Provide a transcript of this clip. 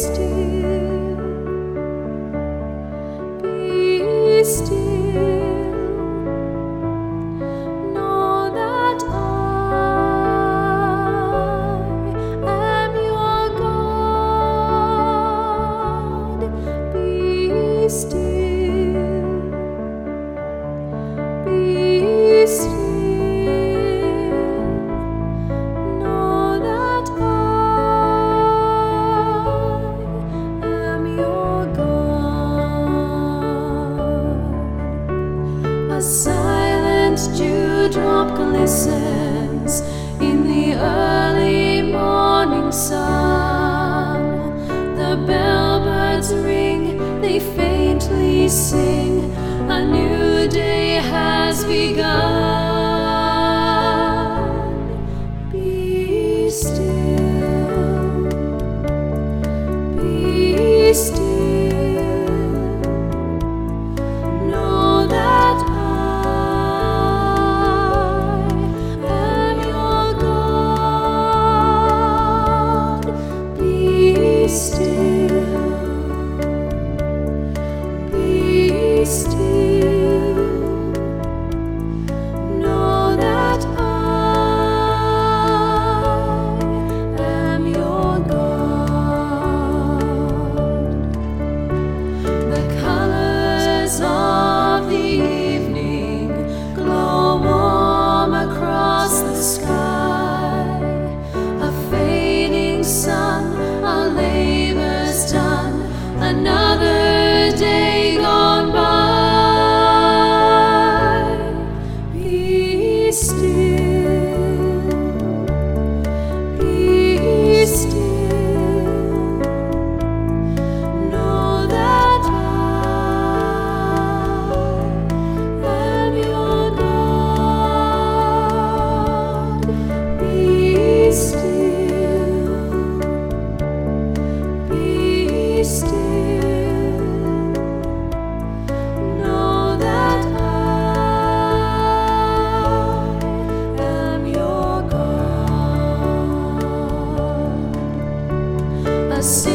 still, be still. Know that I am your God. Be still, be still. A silent dewdrop glistens in the early morning sun. The bellbirds ring, they faintly sing, a new day has begun. Be still, be still. Be still, know that I am your God. The colors of the evening glow warm across the sky. A fading sun, our labor's done, another day gone by. Be still, be still. Know that I am your God. Be still, be still. Know that I am your God. A